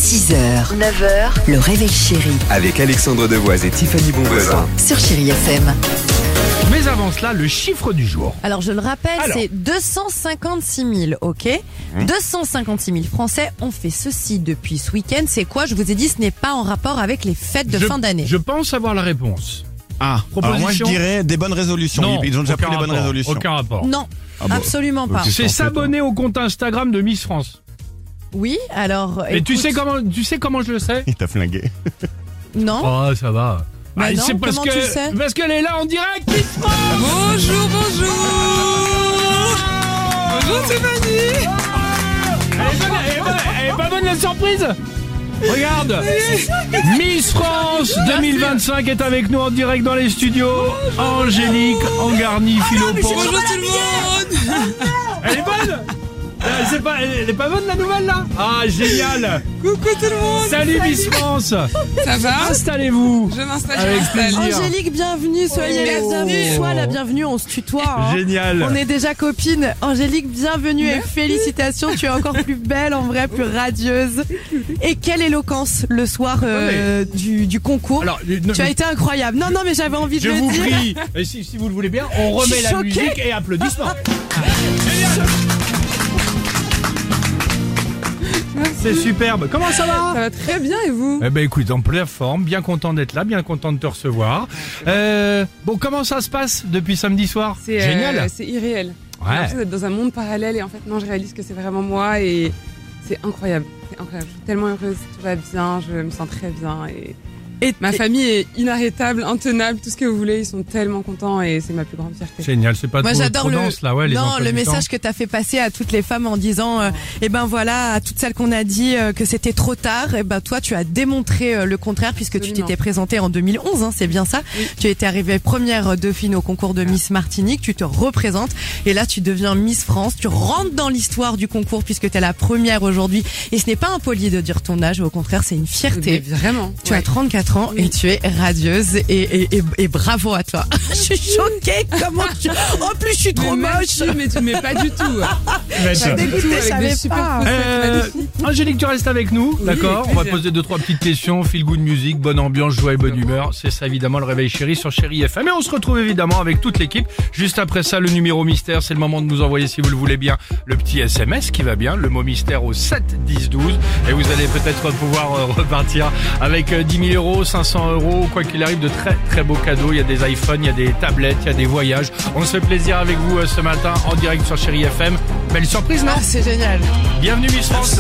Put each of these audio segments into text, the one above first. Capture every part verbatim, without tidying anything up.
six heures, neuf heures, le réveil chéri. Avec Alexandre Devoise et Tiffany Bonvoisin. Sur Chéri F M. Mais avant cela, le chiffre du jour. Alors je le rappelle, Alors. c'est deux cent cinquante-six mille, ok mmh. deux cent cinquanté mille Français ont fait ceci depuis ce week-end. C'est quoi? Je vous ai dit, ce n'est pas en rapport avec les fêtes de je, fin d'année. Je pense avoir la réponse. Ah, alors moi je dirais des bonnes résolutions. Non, Ils ont déjà pris les bonnes rapport, résolutions. Aucun rapport. Non, Ah bon. absolument pas. Ok. C'est s'abonner au compte Instagram de Miss France. Oui, alors... Et tu écoute, sais comment, tu sais comment je le sais? Il t'a flingué. Non, Oh, ça va. Bah Ah, non, c'est parce comment que, tu sais parce qu'elle est là en direct, Miss France. Bonjour, bonjour. Bonjour Tiffany. Elle est bonne, elle est bonne, elle est pas bonne la surprise. Regarde, Miss France deux mille vingt-cinq est avec nous en direct dans les studios. Angélique Angarny Philopon. Bonjour tout le monde. Elle est bonne. Euh, c'est pas, elle est pas bonne la nouvelle là? Ah génial. Coucou tout le monde. Salut Miss France. Ça va? Installez-vous. Je m'installe. Avec je m'installe. plaisir. Angélique, bienvenue, soyez la Merci. bienvenue. Sois la bienvenue, on se tutoie. Hein. Génial. On est déjà copines. Angélique, bienvenue et félicitations. Tu es encore plus belle, en vrai, plus radieuse. Et quelle éloquence le soir euh, du, du concours. Alors, ne- Tu as été incroyable. Non, non, mais j'avais envie de je le vous dire. prie, et si, si vous le voulez bien, on remet Je suis la choquée. musique et applaudissements. Génial. C'est superbe. Comment ça va? Ça va très bien et vous? Eh ben écoute, en pleine forme, bien content d'être là, bien content de te recevoir. Euh, bon, comment ça se passe depuis samedi soir? C'est euh, Génial. c'est irréel. J'ai Ouais. l'impression d'être dans un monde parallèle et en fait non, je réalise que c'est vraiment moi et c'est incroyable. C'est incroyable. Je suis tellement heureuse, tout va bien, je me sens très bien et Et ma et- famille est inarrêtable, intenable, tout ce que vous voulez, ils sont tellement contents et c'est ma plus grande fierté. Génial, c'est pas Moi trop, j'adore trop le, dense là, ouais, les non, emplois le du message temps. que tu as fait passer à toutes les femmes en disant euh, eh ben voilà, à toutes celles qu'on a dit euh, que c'était trop tard, eh ben toi tu as démontré euh, le contraire puisque tu Absolument. t'étais présentée en deux mille onze, hein, c'est bien ça. Oui. Tu étais arrivée première dauphine au concours de Miss Martinique, tu te représentes et là tu deviens Miss France, tu rentres dans l'histoire du concours puisque tu es la première aujourd'hui et ce n'est pas impoli de dire ton âge, au contraire c'est une Mais fierté. vraiment. Tu ouais. as trente-quatre ans Oui. et tu es radieuse et, et, et, et bravo à toi. Je suis choquée, comment tu... En plus je suis trop Mais moche. merci, mais tu mets pas du tout. Mais ça- dégoûtée, Tout je avec savais des super pas. faussettes Euh, magnifiques. Angélique, tu restes avec nous, Oui, d'accord? avec On va plaisir. poser deux trois petites questions. Feel good music, bonne ambiance, joie et bonne humeur. C'est ça évidemment le réveil chéri sur Chéri F M. Et on se retrouve évidemment avec toute l'équipe. Juste après ça, le numéro mystère. C'est le moment de nous envoyer, si vous le voulez bien, le petit S M S qui va bien, le mot mystère au sept dix douze. Et vous allez peut-être pouvoir euh, repartir avec euh, dix mille euros, cinq cents euros, quoi qu'il arrive, de très très beaux cadeaux. Il y a des iPhones, il y a des tablettes, il y a des voyages. On se fait plaisir avec vous euh, ce matin en direct sur Chéri F M. Belle surprise, non? Ah, c'est génial. Bienvenue Miss France.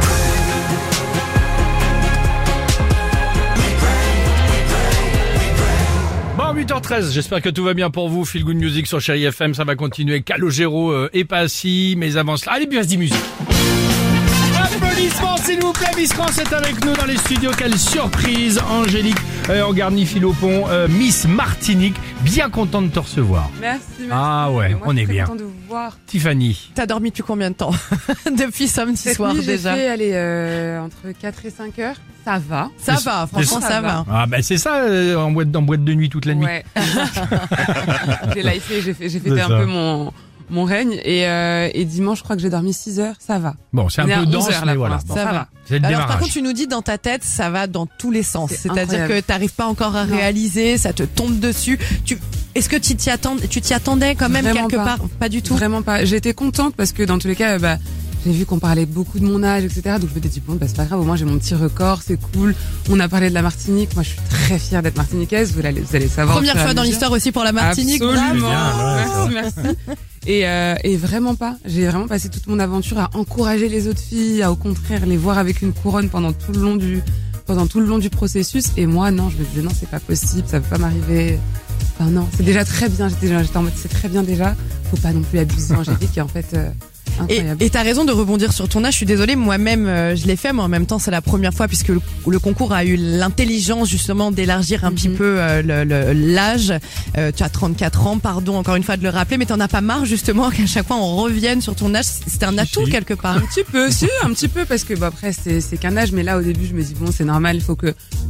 Bon, huit heures treize, j'espère que tout va bien pour vous. Feel Good Music sur Chéri F M, ça va continuer. Calogero euh, et Passy, mais avant cela, allez, bien, dis musique. Applaudissements s'il vous plaît, Miss France est avec nous dans les studios. Quelle surprise, Angélique euh, Angarny Philopon, euh, Miss Martinique, bien content de te recevoir. Merci, merci. Ah ouais, Et moi, on je est suis très bien. contente de vous voir. Tiffany. T'as dormi depuis combien de temps? Depuis samedi Cette soir nuit, j'ai déjà. fait aller euh, entre quatre et cinq heures. Ça va. Ça C'est- va, franchement ça ça va. va. Ah ben c'est ça, euh, en, boîte, en boîte de nuit toute la nuit. Ouais. j'ai lifé, j'ai fait, j'ai C'est fêté un ça. peu mon, mon règne. Et, euh, et dimanche, je crois que j'ai dormi six heures. Ça va. Bon, c'est un On est à peu onze dense, heures, là, mais pour voilà. l'instant. Ça Ça va. va. C'est le Alors par démarrage. contre tu nous dis dans ta tête ça va dans tous les sens. C'est C'est-à-dire incroyable. que t'arrives pas encore à Non. réaliser, ça te tombe dessus. Tu... Est-ce que tu t'y attendais, tu t'y attendais quand même Vraiment quelque pas. part? Pas du tout. Vraiment pas. J'étais contente parce que dans tous les cas, bah, j'ai vu qu'on parlait beaucoup de mon âge, et cetera. Donc je me suis dit, bon, bah, c'est pas grave, au moins j'ai mon petit record, c'est cool. On a parlé de la Martinique. Moi, je suis très fière d'être martiniquaise. Vous allez, vous allez savoir. Première au fur et à fois dans mesure. l'histoire aussi pour la Martinique. Absolument. bravo. Merci, merci. Et, euh, et vraiment pas. J'ai vraiment passé toute mon aventure à encourager les autres filles, à au contraire les voir avec une couronne pendant tout le long du, pendant tout le long du processus. Et moi, non, je me disais non, c'est pas possible, ça peut pas m'arriver. Enfin non, c'est déjà très bien. J'étais, j'étais en mode c'est très bien déjà. Faut pas non plus abuser. J'ai dit qu'en fait. Euh, Et incroyable. et t'as raison de rebondir sur ton âge. Je suis désolée, moi-même euh, je l'ai fait, mais en même temps c'est la première fois puisque le, le concours a eu l'intelligence justement d'élargir un Mhm. petit peu euh, le- le- l'âge. Euh, tu as trente-quatre ans, pardon encore une fois de le rappeler, mais t'en as pas marre justement qu'à chaque fois on revienne sur ton âge. C'était un atout Si. quelque part. Un petit peu, si, un petit peu, parce que bah, après c'est c'est qu'un âge, mais là au début je me dis bon c'est normal, il faut que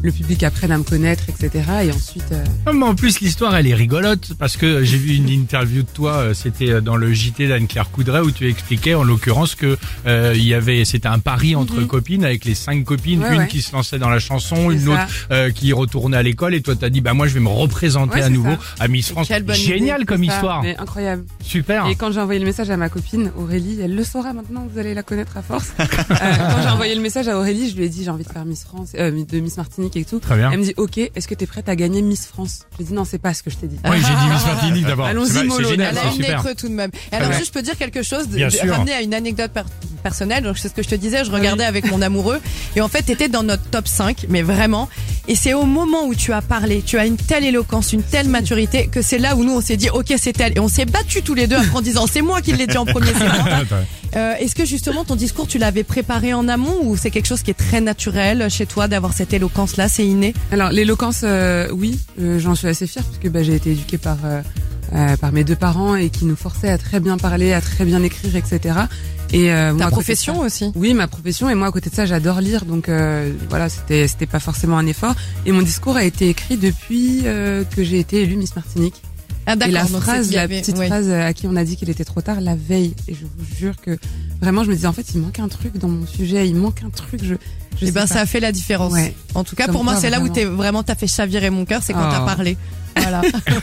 le public apprenne à me connaître, et cetera. Et ensuite. Euh... Non, mais en plus l'histoire elle est rigolote parce que j'ai vu une interview de toi, euh, c'était dans le J T d'Anne-Claire Coudray où tu expliquais en l'occurrence que euh, il y avait, c'était un pari entre mm-hmm. copines avec les cinq copines, ouais, une ouais. qui se lançait dans la chanson, c'est une ça. autre euh, qui retournait à l'école et toi t'as dit bah moi je vais me représenter ouais, à nouveau ça. à Miss France. Génial idée, comme ça. histoire. Mais incroyable. Super. Et quand j'ai envoyé le message à ma copine Aurélie, elle le saura maintenant, vous allez la connaître à force. euh, quand j'ai envoyé le message à Aurélie, je lui ai dit j'ai envie de faire Miss France, euh, de Miss Martinique et tout. Très bien. Elle me dit ok, est-ce que t'es prête à gagner Miss France? Je lui ai dit non, c'est pas ce que je t'ai dit. Oui, j'ai dit Miss Martinique d'abord. Allons-y, c'est, mollo, c'est génial, Elle a c'est une super. creux tout de même. Et alors Ouais. juste, je peux dire quelque chose, de, Bien de sûr. ramener à une anecdote per- personnelle. Donc c'est ce que je te disais, je regardais avec mon amoureux et en fait t'étais dans notre top cinq, mais vraiment. Et c'est au moment où tu as parlé, tu as une telle éloquence, une telle maturité que c'est là où nous on s'est dit ok c'est elle. Et on s'est battus tous les deux après en disant c'est moi qui l'ai dit en premier, c'est moi. Euh, est-ce que justement ton discours tu l'avais préparé en amont ou c'est quelque chose qui est très naturel chez toi d'avoir cette éloquence là, c'est inné? Alors l'éloquence, euh, oui, euh, j'en suis assez fière parce que bah, j'ai été éduquée par euh, euh, par mes deux parents et qui nous forçaient à très bien parler, à très bien écrire, et cetera. Et euh, moi, Ta à côté profession de ça- aussi. Oui, ma profession, et moi à côté de ça, j'adore lire, donc euh, voilà, c'était c'était pas forcément un effort. Et mon discours a été écrit depuis euh, que j'ai été élue Miss Martinique. Ah Et d'accord. la donc phrase, c'est- il y la avait- petite ouais. phrase à qui on a dit qu'il était trop tard, la veille. Et je vous jure que vraiment, je me disais en fait, il manque un truc dans mon sujet, il manque un truc. Je, je Eh sais ben pas. ça a fait la différence. Ouais. En tout cas Comme pour moi quoi, c'est là où vraiment. t'es vraiment t'as fait chavirer mon cœur, c'est quand Oh. t'as parlé. Voilà.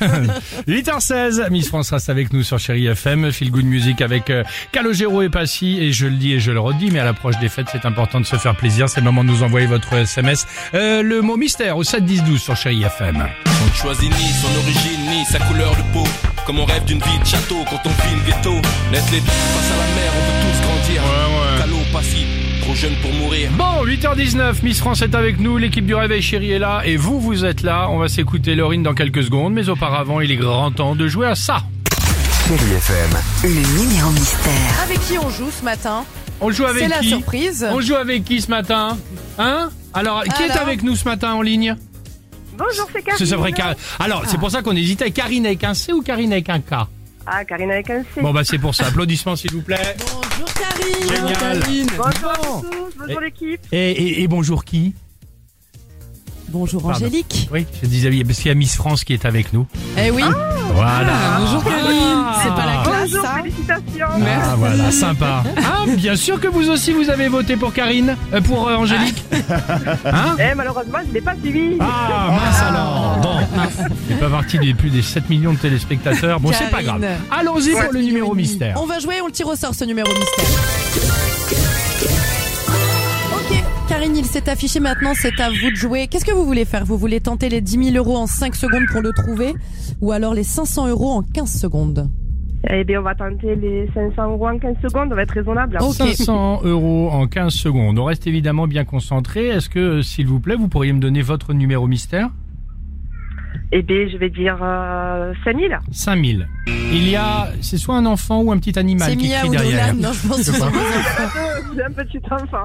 huit heures seize, Miss France reste avec nous sur Chérie F M, Feel Good Music avec euh, Calogero et Passy, et je le dis et je le redis, mais à l'approche des fêtes, c'est important de se faire plaisir, c'est le moment de nous envoyer votre S M S. Euh, le mot mystère au sept dix douze sur Chérie F M. On ne choisit ni son origine ni sa couleur de peau. Comme on rêve d'une vie de château quand on vit le ghetto. Laisse les deux face à la mer, on veut tous grandir. Calo, Passy, trop jeune pour mourir. Bon, huit heures dix-neuf, Miss France est avec nous, l'équipe du Réveil Chérie est là, et vous, vous êtes là. On va s'écouter Laurine dans quelques secondes, mais auparavant, il est grand temps de jouer à ça. Chérie F M. Le numéro mystère. Avec qui on joue ce matin? On joue avec C'est la qui surprise. On joue avec qui ce matin? Hein? Alors, qui est Alors avec nous ce matin en ligne? Bonjour, c'est Karine. C'est ça, vrai, Car- Alors, c'est pour ça qu'on hésitait. Karine avec un C ou Karine avec un K? Ah, Karine avec un C. Bon, bah, c'est pour ça. Applaudissements, s'il vous plaît. Bonjour Karine. Génial. Bonjour à Bon. tous, bonjour l'équipe. Et, et, et bonjour qui? Bonjour Pardon. Angélique. Oui, je disais, parce qu'il y a Miss France qui est avec nous. Eh oui, Voilà. Ah, bonjour Karine. c'est pas la classe Bonjour, ça. félicitations. Ah, voilà, sympa. Ah, bien sûr que vous aussi, vous avez voté pour Karine, euh, pour euh, Angélique. Hein? Eh, malheureusement, je ne l'ai pas suivi. Ah, mince alors. Bon, c'est pas parti des plus des sept millions de téléspectateurs. Bon, c'est pas grave. Karine. Allons-y pour le numéro mystère. On va jouer, on le tire au sort ce numéro mystère. Ok, Karine, il s'est affiché maintenant, c'est à vous de jouer. Qu'est-ce que vous voulez faire? Vous voulez tenter les dix mille euros en cinq secondes pour le trouver? Ou alors les cinq cents euros en quinze secondes? Eh bien, on va tenter les cinq cents euros en quinze secondes, on va être raisonnable. Ok. cinq cents euros en quinze secondes. On reste évidemment bien concentré. Est-ce que, euh, s'il vous plaît, vous pourriez me donner votre numéro mystère? Eh bien, je vais dire euh, cinq mille. cinq mille. Il y a, c'est soit un enfant ou un petit animal C'est qui Mia crie ou derrière. Dolan? Non, je pense que Je sais c'est pas. J'ai un petit enfant.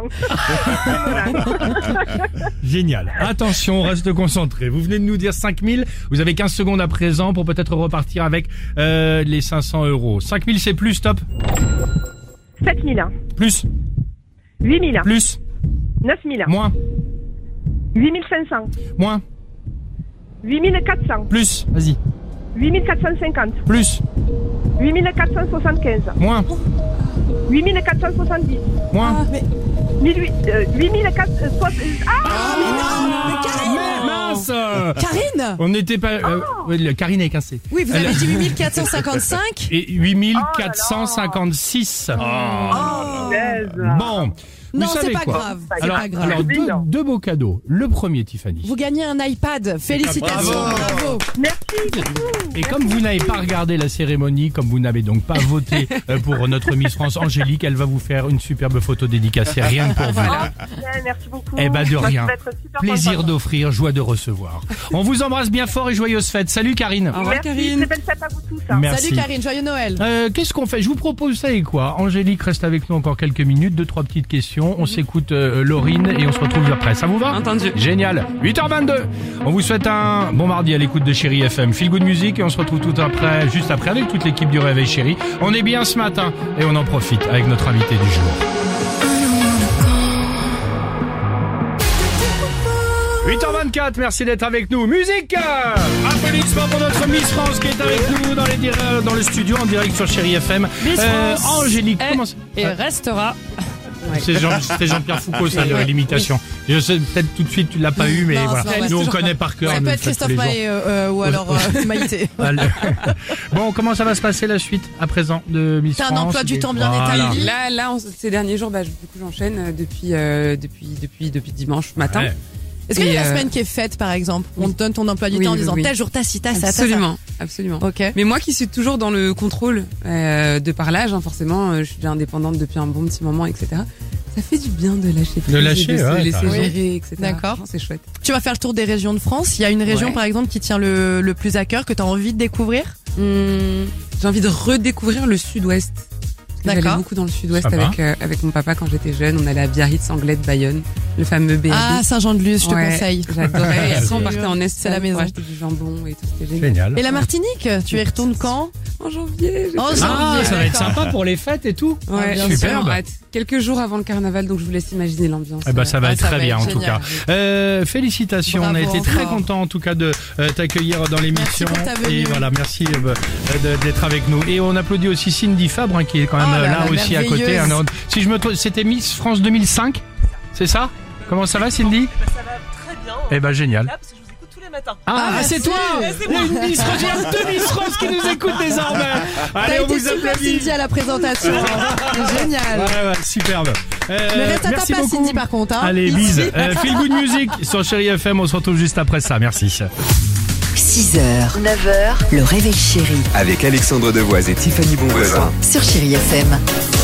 Génial. Attention, on reste concentré. Vous venez de nous dire cinq mille. Vous avez quinze secondes à présent pour peut-être repartir avec euh, les cinq cents euros. cinq mille, c'est plus, stop. sept mille. Plus, huit mille. plus, neuf mille. moins, huit mille cinq cents. moins, huit mille quatre cents. plus, vas-y, huit mille quatre cent cinquante. plus, huit mille quatre cent soixante-quinze. moins, huit mille quatre cent soixante-dix. moins. Ah, mais... mille huit- euh, huit mille quatre cents soixante. Ah, Ah, mais non, mais Karine. Mais mince. Karine. On n'était pas... Euh, oui, Karine avec un C. Oui, vous Elle- avez dit huit mille quatre cent cinquante-cinq. Et huit mille quatre cent cinquante-six. punaise. Bon. Vous Non, c'est savez pas quoi grave. C'est Alors, pas grave. alors deux, Non. deux beaux cadeaux. Le premier, Tiffany. Vous gagnez un iPad. Félicitations, Bravo. bravo. Merci. Et comme vous n'avez pas regardé la cérémonie, comme vous n'avez donc pas voté euh, pour notre Miss France Angélique, elle va vous faire une superbe photo dédicacée, rien que pour vous. Ouais, merci beaucoup. Eh ben, de Moi, je rien. vais être super Plaisir contente. d'offrir, joie de recevoir. On vous embrasse bien fort et joyeuses fêtes. Salut Karine. Au revoir Merci, Karine. très belle fête à vous tous. hein. Merci. Salut Karine, joyeux Noël. Euh, qu'est-ce qu'on fait? Je vous propose ça et quoi? Angélique reste avec nous encore quelques minutes, deux, trois petites questions. On s'écoute euh, Laurine et on se retrouve après. Ça vous va? Entendu. Génial. huit heures vingt-deux. On vous souhaite un bon mardi à l'écoute de Chérie F M. Feel Good Music et on se retrouve tout après, juste après avec toute l'équipe du Réveil Chérie. On est bien ce matin et on en profite avec notre invité du jour. huit heures vingt-quatre, merci d'être avec nous. Musique. Applaudissements pour notre Miss France qui est avec nous dans, les, dans le studio en direct sur Chérie F M. Miss euh, France Angélique, est comment et restera. Ouais. C'est Jean, Jean-Pierre Foucault, ça, ouais, l'imitation. Oui. Je sais, peut-être tout de suite, tu l'as pas eu, mais non, voilà. Nous, on connaît pas. par cœur. Ça peut être Christophe Maé euh, euh, ou alors euh, Maïté. Bon, comment ça va se passer la suite à présent de Miss France? T'as un emploi du temps bien voilà. établi. Là, là, on, ces derniers jours, bah, du coup, j'enchaîne depuis, euh, depuis, depuis, depuis dimanche matin. Ouais. Est-ce qu'il y a la euh... semaine qui est faite, par exemple? On oui. te donne ton emploi du oui, temps oui, en disant oui. tel jour t'as ci, t'as ça, t'as ça. Absolument, absolument. Ok. Mais moi qui suis toujours dans le contrôle euh, de par l'âge, hein, forcément, euh, je suis déjà indépendante depuis un bon petit moment, et cetera. Ça fait du bien de lâcher prise, de lâcher, de se ouais, laisser oui. gérer, et cetera. D'accord. C'est chouette. Tu vas faire le tour des régions de France. Il y a une région, Ouais. par exemple, qui tient le, le plus à cœur, que t'as envie de découvrir? Hum, j'ai envie de redécouvrir le Sud-Ouest. J'allais D'accord. beaucoup dans le Sud-Ouest Ça avec euh, avec mon papa quand j'étais jeune. On allait à Biarritz, Anglette, Bayonne, le fameux B A B. Ah, Saint-Jean-de-Luz, je te Ouais, conseille. J'adorais. Et après, on C'est- partait en c'est Espagne la maison. pour acheter du jambon et tout. C'était génial. Génial. Et la Martinique, tu y retournes quand? En janvier. j'ai En pas- janvier. Ah, ça va être D'accord. sympa pour les fêtes et tout. Ouais, bien j'ai sûr. vraiment hâte. Quelques jours avant le carnaval, donc je vous laisse imaginer l'ambiance. Eh ben, ça va Ah, être ça très va bien être en tout cas. génial. Euh, félicitations, Bravo on a été très encore. contents en tout cas de euh, t'accueillir dans l'émission. Merci pour ta venue. Et voilà, merci euh, de- d'être avec nous. Et on applaudit aussi Cindy Fabre hein, qui est quand même Oh euh, là là là, aussi à côté. merveilleuse. hein. Si je me trompe, c'était Miss France deux mille cinq, c'est ça? Comment ça va Cindy? Ça va très bien. Eh ben génial. Là, parce que je vous écoute tous les matins. Ah, Ah, c'est merci. toi. Ouais, c'est Il y a moi. une Miss France, il y a deux Miss France qui nous écoutent désormais. Allez, T'as on été vous super applaudit. Cindy à la présentation. C'est génial. Ouais, ouais, superbe. Euh, Mais reste à ta merci place, beaucoup. Cindy, par contre. Hein. Allez, Ici. bise. Euh, Feel Good Music sur Chérie F M. On se retrouve juste après ça. Merci. six heures, neuf heures, le réveil chéri Avec Alexandre Devoise et Tiffany Bonvoisin. sur Chérie F M.